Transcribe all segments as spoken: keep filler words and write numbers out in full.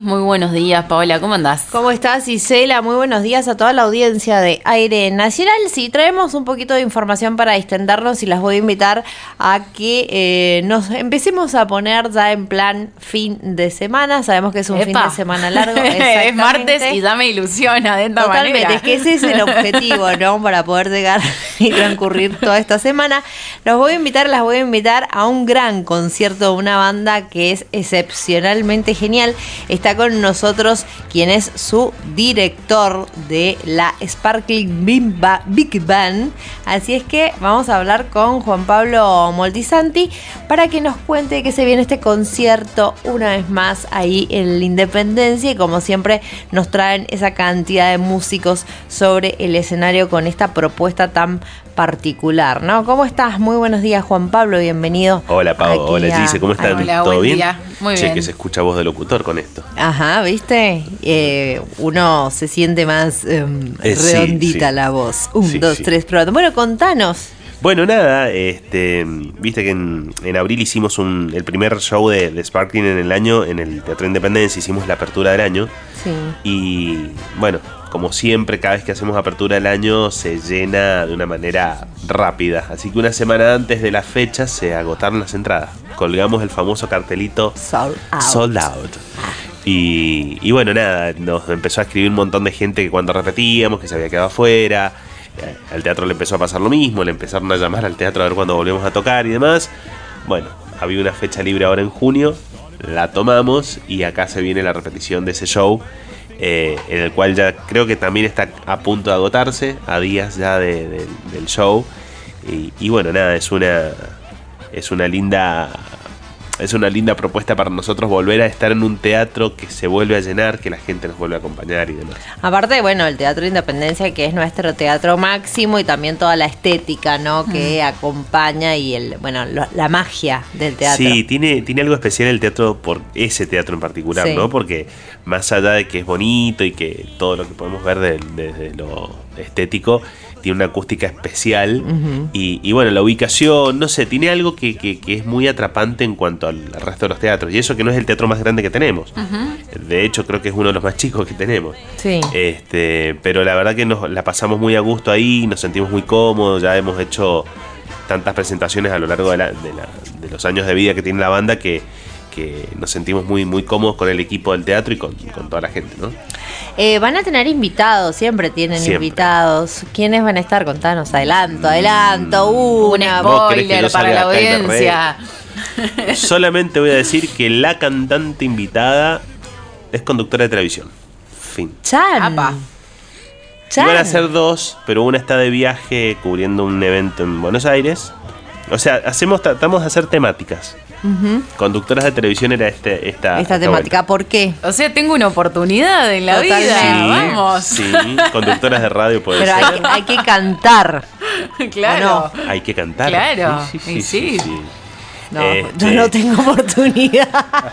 Muy buenos días, Paola, ¿cómo andás? ¿Cómo estás, Isela? Muy buenos días a toda la audiencia de Aire Nacional. Sí, traemos un poquito de información para distendernos y las voy a invitar a que eh, nos empecemos a poner ya en plan fin de semana. Sabemos que es un Epa. fin de semana largo. Es martes y ya me ilusiona de esta Totalmente, manera. es que ese es el objetivo, ¿no? Para poder llegar y transcurrir toda esta semana. Los voy a invitar, las voy a invitar a un gran concierto de una banda que es excepcionalmente genial. Está con nosotros quien es su director de la Sparkling Big Band. Así es que vamos a hablar con Juan Pablo Moltisanti para que nos cuente que se viene este concierto una vez más ahí en la Independencia, y como siempre nos traen esa cantidad de músicos sobre el escenario con esta propuesta tan particular, ¿no? ¿Cómo estás? Muy buenos días, Juan Pablo, bienvenido. Hola, Pau, hola, Gise, ¿cómo están? Hola, ¿Todo buen bien? día. Muy che, bien. que se escucha voz de locutor con esto. Ajá, ¿viste? Eh, uno se siente más eh, Eh, sí, redondita sí. la voz. Un, Sí, dos, sí. tres, probando. Bueno, contanos. Bueno, nada, este, viste que en, en abril hicimos un, el primer show de, de Sparkling en el año en el Teatro Independencia, hicimos la apertura del año. Sí. Y bueno, como siempre, cada vez que hacemos apertura del año se llena de una manera rápida. Así que una semana antes de la fecha se agotaron las entradas. Colgamos el famoso cartelito Sold out. Sold Out. Y, y bueno, nada, nos empezó a escribir un montón de gente que cuando repetíamos, que se había quedado afuera. Eh, Al teatro le empezó a pasar lo mismo, le empezaron a llamar al teatro a ver cuándo volvíamos a tocar y demás. Bueno, había una fecha libre ahora en junio, la tomamos y acá se viene la repetición de ese show, eh, en el cual ya creo que también está a punto de agotarse, a días ya de- de- del show. Y, y bueno, nada, es una, es una linda... Es una linda propuesta para nosotros volver a estar en un teatro que se vuelve a llenar, que la gente nos vuelve a acompañar y demás. Aparte, bueno, el Teatro Independencia, que es nuestro teatro máximo, y también toda la estética, ¿no? Que acompaña y el, bueno, lo- la magia del teatro. Sí, tiene, tiene algo especial el teatro por ese teatro en particular, Sí. ¿no? Porque más allá de que es bonito y que todo lo que podemos ver de- desde lo estético, tiene una acústica especial. Ujú. y, y bueno, la ubicación, no sé, tiene algo que, que- que es muy atrapante en cuanto al, al resto de los teatros. Y eso que no es el teatro más grande que tenemos. De hecho, creo que es uno de los más chicos que tenemos. Sí. Este, pero la verdad que nos la pasamos muy a gusto ahí, nos sentimos muy cómodos, ya hemos hecho tantas presentaciones a lo largo de, la- de la- de los años de vida que tiene la banda que, que nos sentimos muy, muy cómodos con el equipo del teatro y con, con toda la gente, ¿no? Eh, van a tener invitados, siempre tienen Siempre. invitados. ¿Quiénes van a estar? Contanos, adelanto, adelanto. Un Una. ¿Vos querés que yo spoiler para salga la acá y me audiencia. Solamente voy a decir que la cantante invitada es conductora de televisión. Fin. Chan. Apa. Chan. Iban a ser dos, pero una está de viaje cubriendo un evento en Buenos Aires. O sea, hacemos, tratamos de hacer temáticas. Ujú. Conductoras de televisión era este, esta, Esta temática, ¿por qué? O sea, tengo una oportunidad en la Totalmente. vida. Sí, Vamos. sí, conductoras de radio puede Pero ser. hay, hay que cantar. Claro. Hay que cantar. Claro, Sí, sí, y sí, sí. sí, sí. No, Este, yo no tengo oportunidad.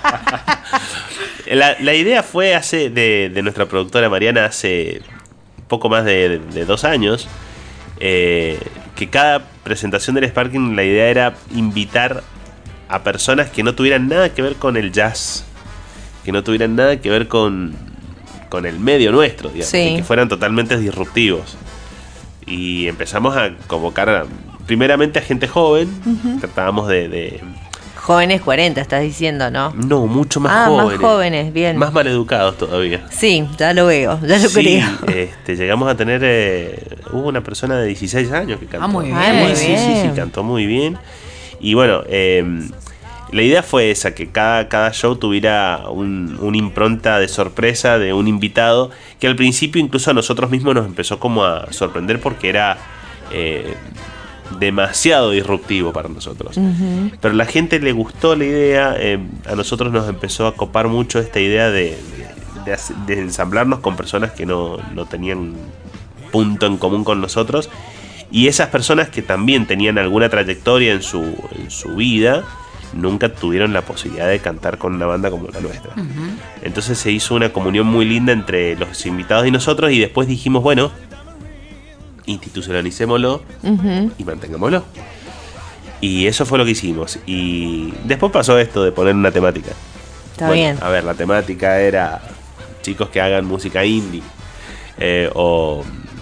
La, la idea fue hace de, de nuestra productora Mariana hace poco más de, de dos años, eh, que cada presentación del Sparking la idea era invitar a personas que no tuvieran nada que ver con el jazz, que no tuvieran nada que ver con, con el medio nuestro, digamos, Sí. y que fueran totalmente disruptivos. Y empezamos a convocar a- primeramente a gente joven, tratábamos de, de- Jóvenes cuarenta, estás diciendo, ¿no? no, mucho más Ah, jóvenes. más jóvenes, bien. Más maleducados todavía. Sí, ya lo veo, ya lo Sí, creo. este, llegamos a tener. eh, hubo una persona de dieciséis años que cantó. Ah, muy Ah, muy Sí, sí, sí, bien. cantó muy bien. Y bueno, eh, la idea fue esa: que cada, cada show tuviera un, una impronta de sorpresa de un invitado. Que al principio, incluso a nosotros mismos, nos empezó como a sorprender porque era. eh, demasiado disruptivo para nosotros. Ujú. Pero a la gente le gustó la idea, eh, a nosotros nos empezó a copar mucho esta idea de, de, de hace- de ensamblarnos con personas que no, no tenían punto en común con nosotros, y esas personas que también tenían alguna trayectoria en su, en su vida, nunca tuvieron la posibilidad de cantar con una banda como la nuestra. Entonces se hizo una comunión muy linda entre los invitados y nosotros, y después dijimos, bueno, institucionalicémoslo Ujú. y mantengámoslo. Y eso fue lo que hicimos. Y después pasó esto de poner una temática. Está bueno, bien. A ver, la temática era chicos que hagan música indie, eh, o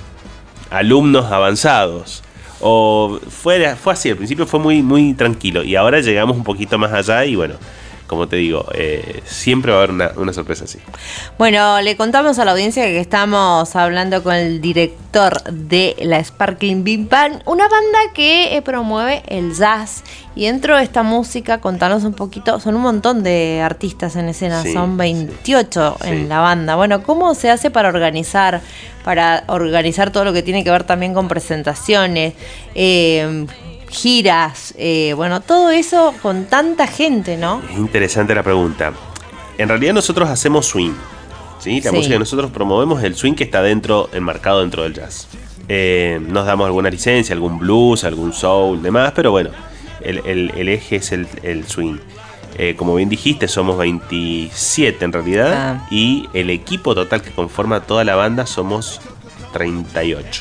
alumnos avanzados, o fue, fue así, al principio fue muy, muy tranquilo, y ahora llegamos un poquito más allá y bueno, como te digo, eh, siempre va a haber una, una sorpresa así. Bueno, le contamos a la audiencia que estamos hablando con el director de la Sparkling Big Band, una banda que eh, promueve el jazz. Y dentro de esta música, contanos un poquito, son un montón de artistas en escena, Sí, son veintiocho sí, en sí. la banda. Bueno, ¿cómo se hace para organizar, para organizar todo lo que tiene que ver también con presentaciones, eh, giras, eh, bueno, todo eso con tanta gente, ¿no? Es interesante la pregunta. En realidad nosotros hacemos swing, ¿sí? La Sí. música que nosotros promovemos es el swing que está dentro, enmarcado dentro del jazz. Eh, nos damos alguna licencia, algún blues, algún soul, demás, pero bueno, el, el, el eje es el, el swing. Eh, como bien dijiste, somos veintisiete en realidad, Ah. y el equipo total que conforma toda la banda somos treinta y ocho.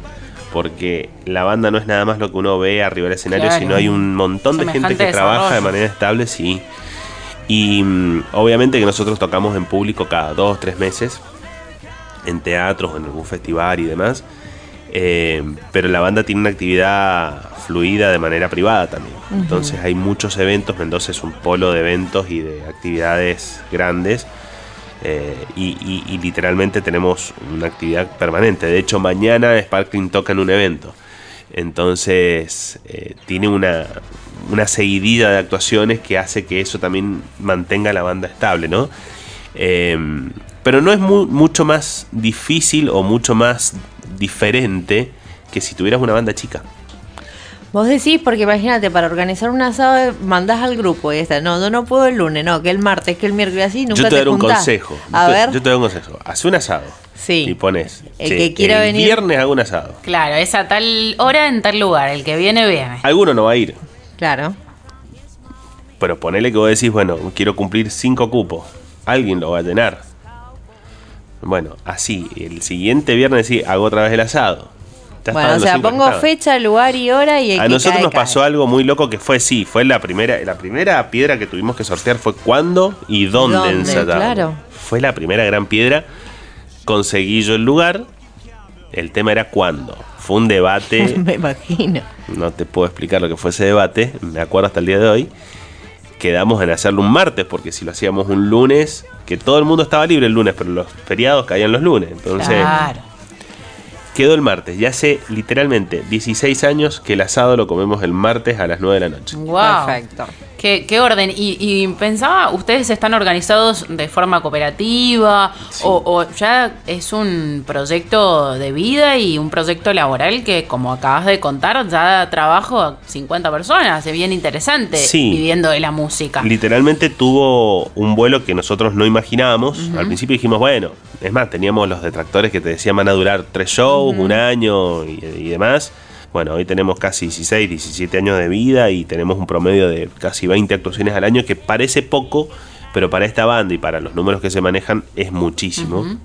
Porque la banda no es nada más lo que uno ve arriba del escenario, Claro. sino hay un montón de gente Semejante que trabaja de desarrollo. manera estable, sí. Y mm, obviamente que nosotros tocamos en público cada dos, tres meses, en teatros o en algún festival y demás. Eh, pero la banda tiene una actividad fluida de manera privada también. Ujú. Entonces hay muchos eventos. Mendoza es un polo de eventos y de actividades grandes. Eh, y, y- y literalmente tenemos una actividad permanente. De hecho, mañana Sparkling toca en un evento. Entonces, eh, tiene una, una seguidilla de actuaciones que hace que eso también mantenga la banda estable, ¿no? Eh, pero no es mu- mucho más difícil o mucho más diferente que si tuvieras una banda chica. Vos decís, porque imagínate, para organizar un asado mandás al grupo y está, no, yo no puedo el lunes, no, que el martes, que el miércoles, así, nunca Yo te te doy un juntás. consejo. A yo, te, ver, yo te doy un consejo. Haz un asado. Sí. Y pones. El "Che, que quiera el venir". viernes hago un asado. Claro, es a tal hora en tal lugar. El que viene, viene. Alguno no va a ir. claro. Pero ponele que vos decís, bueno, quiero cumplir cinco cupos. Alguien lo va a llenar. Bueno, así, el siguiente viernes decís, hago otra vez el asado. Ya Bueno, estaban o los sea, cinco que pongo estaban. fecha, lugar y hora y el A que nosotros cae, nos cae. pasó algo muy loco que fue, sí, fue la primera, la primera piedra que tuvimos que sortear fue cuándo y dónde, ¿Dónde? ensayábamos. Claro. Fue la primera gran piedra. Conseguí yo el lugar. El tema era cuándo. Fue un debate. Me imagino. No te puedo explicar lo que fue ese debate. Me acuerdo hasta el día de hoy. Quedamos en hacerlo un martes, porque si lo hacíamos un lunes, que todo el mundo estaba libre el lunes, pero los feriados caían los lunes. Entonces, Claro. quedó el martes. Y hace literalmente dieciséis años que el asado lo comemos el martes a las nueve de la noche. Wow. Perfecto. ¿Qué, qué orden? Y, y pensaba, ¿ustedes están organizados de forma cooperativa? Sí. O, o ya es un proyecto de vida y un proyecto laboral que, como acabas de contar, ya da trabajo a cincuenta personas? Es bien interesante Sí. viviendo de la música. Literalmente tuvo un vuelo que nosotros no imaginábamos. Al principio dijimos, bueno, es más, teníamos los detractores que te decían van a durar tres shows, un año y, y demás. Bueno, hoy tenemos casi dieciséis, diecisiete años de vida y tenemos un promedio de casi veinte actuaciones al año, que parece poco, pero para esta banda y para los números que se manejan es muchísimo. Ujú.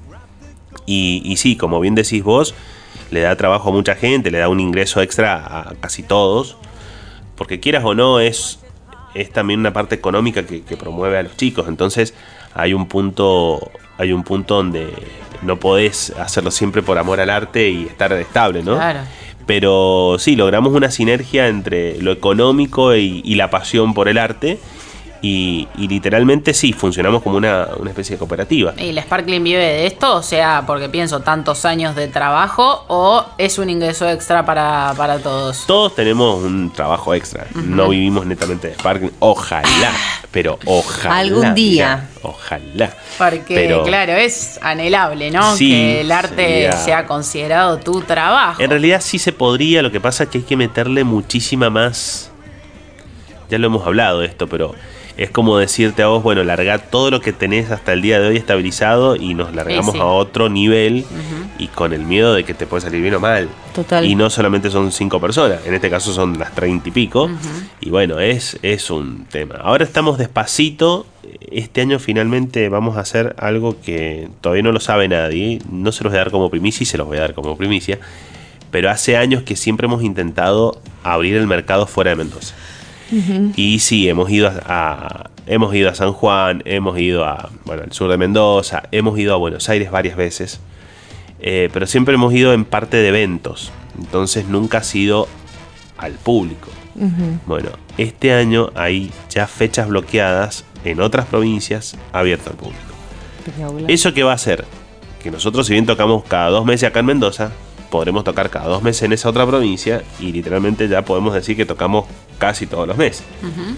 Y, y sí, como bien decís vos, le da trabajo a mucha gente, le da un ingreso extra a casi todos, porque quieras o no, es, es también una parte económica que, que promueve a los chicos. Entonces hay un punto, hay un punto donde no podés hacerlo siempre por amor al arte y estar estable, ¿no? Claro. Pero sí, logramos una sinergia entre lo económico y, y la pasión por el arte. Y, y literalmente sí, funcionamos como una, una especie de cooperativa. ¿Y el Sparkling vive de esto? O sea, porque pienso, tantos años de trabajo, ¿o es un ingreso extra para, para todos? Todos tenemos un trabajo extra. No vivimos netamente de Sparkling. Ojalá, pero ojalá. Algún día. mirá, ojalá. Porque, Pero- claro, es anhelable, ¿no? Sí, que el arte sería- sea considerado tu trabajo. En realidad sí se podría, lo que pasa es que hay que meterle muchísima más. Ya lo hemos hablado de esto, pero es como decirte a vos, bueno, larga todo lo que tenés hasta el día de hoy estabilizado y nos largamos Sí, sí. a otro nivel, Ujú. y con el miedo de que te puede salir bien o mal. Total. Y no solamente son cinco personas, en este caso son las treinta y pico. Ujú. Y bueno, es, es un tema. Ahora estamos despacito. Este año finalmente vamos a hacer algo que todavía no lo sabe nadie. No se los voy a dar como primicia y se los voy a dar como primicia. Pero hace años que siempre hemos intentado abrir el mercado fuera de Mendoza. Uh-huh. Y sí, hemos ido a, a hemos ido a San Juan, hemos ido a bueno al sur de Mendoza, hemos ido a Buenos Aires varias veces, eh, pero siempre hemos ido en parte de eventos, entonces nunca ha sido al público. Uh-huh. Bueno, este año hay ya fechas bloqueadas en otras provincias abiertas al público. ¿Eso qué va a hacer? Que nosotros, si bien tocamos cada dos meses acá en Mendoza, podremos tocar cada dos meses en esa otra provincia y literalmente ya podemos decir que tocamos casi todos los meses. Uh-huh.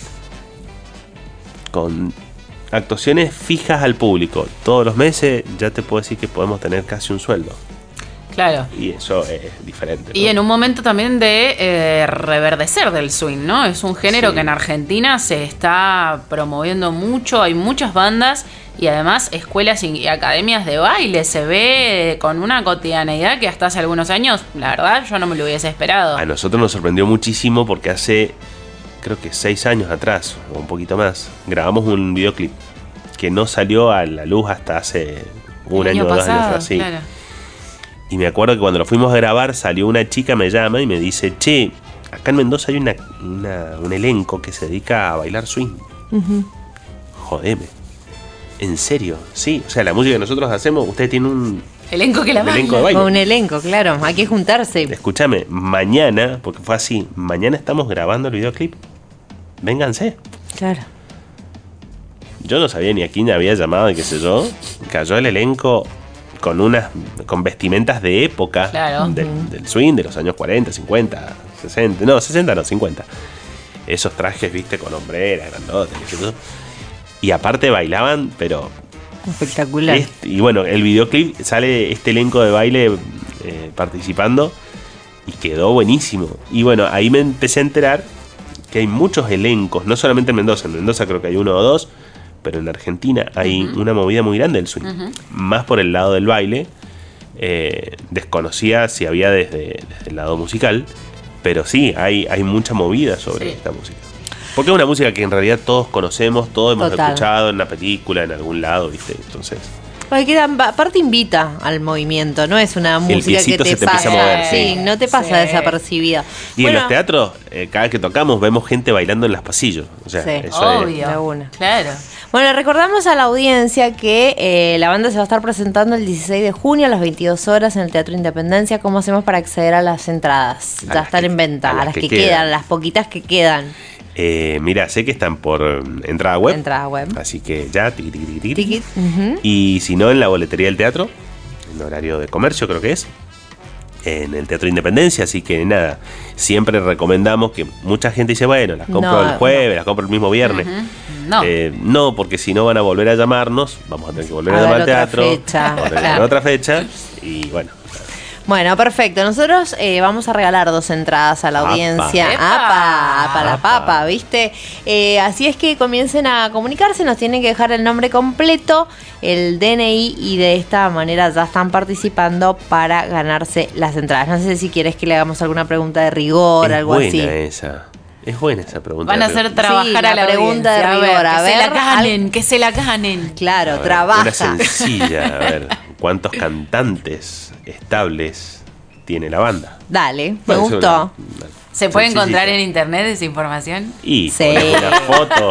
Con actuaciones fijas al público todos los meses, ya te puedo decir que podemos tener casi un sueldo. Claro. Y eso es diferente, ¿no? Y en un momento también de eh, reverdecer del swing, ¿no? Es un género sí. que en Argentina se está promoviendo mucho, hay muchas bandas y además escuelas y academias de baile. Se ve con una cotidianeidad que hasta hace algunos años, la verdad, yo no me lo hubiese esperado. A nosotros nos sorprendió muchísimo porque hace, creo que seis años atrás, o un poquito más, grabamos un videoclip que no salió a la luz hasta hace un año o dos años atrás. Sí. Claro. Y me acuerdo que cuando lo fuimos a grabar salió una chica, me llama y me dice, che, acá en Mendoza hay una, una, un elenco que se dedica a bailar swing. Uh-huh. Jodeme. ¿En serio? Sí, o sea, la música que nosotros hacemos, usted tiene un... Elenco que la un elenco de baile. Un elenco, claro, hay que juntarse. Escúchame, mañana, porque fue así, mañana estamos grabando el videoclip. Vénganse. Claro. Yo no sabía ni a quién había llamado y qué sé yo. Cayó el elenco... con unas con vestimentas de época, claro. del, uh-huh. del swing de los años cuarenta, cincuenta, sesenta, no, sesenta no, cincuenta. Esos trajes, viste, con hombreras, grandotes, y aparte bailaban, pero espectacular. Este, y bueno, el videoclip sale este elenco de baile eh, participando y quedó buenísimo. Y bueno, ahí me empecé a enterar que hay muchos elencos, no solamente en Mendoza, en Mendoza creo que hay uno o dos, pero en Argentina hay uh-huh. una movida muy grande del swing. Uh-huh. Más por el lado del baile. Eh, desconocía si había desde, desde el lado musical. Pero sí, hay, hay mucha movida sobre sí. esta música. Porque es una música que en realidad todos conocemos, todos hemos Total. escuchado en una película, en algún lado, ¿viste? Entonces... Porque aparte invita al movimiento, no es una música que te, te pasa, mover, sí, sí, no te pasa sí. desapercibida. Y bueno, en los teatros, eh, cada vez que tocamos, vemos gente bailando en los pasillos. O sea, sí. eso Obvio. es... Una. Claro. Bueno, recordamos a la audiencia que eh, la banda se va a estar presentando el dieciséis de junio a las veintidós horas en el Teatro Independencia. ¿Cómo hacemos para acceder a las entradas? A ya están que, en venta, a las, a las que, que quedan. quedan, las poquitas que quedan. Eh, mira, sé que están por entrada web. Entrada web. Así que ya, tiqui, tiqui, tiqui, tiqui. Tiqui. Uh-huh. Y si no, en la boletería del teatro, en horario de comercio creo que es, en el Teatro Independencia. Así que nada, siempre recomendamos que mucha gente dice, bueno, las compro no, el jueves, no. las compro el mismo viernes. Uh-huh. No. Eh, no, porque si no van a volver a llamarnos, vamos a tener que volver a, a llamar al teatro. Fecha. Vamos a tener claro. otra fecha. Y bueno. Bueno, perfecto. Nosotros eh, vamos a regalar dos entradas a la audiencia. ¡Apa! ¡Apa, la papa! ¿Viste? Eh, así es que comiencen a comunicarse, nos tienen que dejar el nombre completo, el D N I y de esta manera ya están participando para ganarse las entradas. No sé si quieres que le hagamos alguna pregunta de rigor, es algo buena así. Esa. Es buena esa pregunta. Van a hacer trabajar sí, a la pregunta audiencia. de rigor. A ver, a que ver, se la ganen, al... que se la ganen. Claro, ver, trabaja. Una sencilla. A ver, ¿cuántos cantantes estables tiene la banda? Dale, me bueno, gustó. Una, una ¿Se puede encontrar en internet esa información? Y sí. una foto.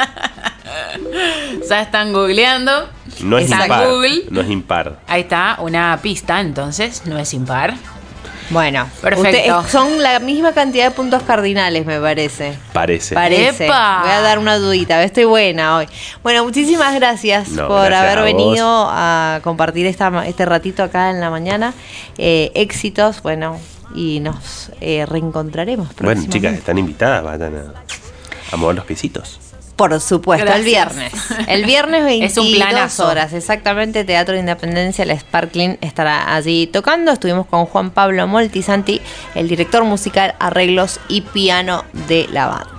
Ya están googleando. No es Está impar. Google. No es impar. Ahí está, una pista, entonces, no es impar. Bueno, perfecto. Usted, son la misma cantidad de puntos cardinales, me parece. Parece. Parece. ¡Epa! Voy a dar una dudita, estoy buena hoy. Bueno, muchísimas gracias no, por gracias haber a venido vos. a compartir esta, este ratito acá en la mañana. Eh, éxitos, bueno, y nos eh, reencontraremos próximamente. Bueno, chicas, están invitadas, vayan a, a mover los piecitos. Por supuesto, Gracias. el viernes. El viernes Es un veintidós planazo. horas, exactamente, Teatro de Independencia, el Sparkling estará allí tocando. Estuvimos con Juan Pablo Moltisanti, el director musical, arreglos y piano de la banda.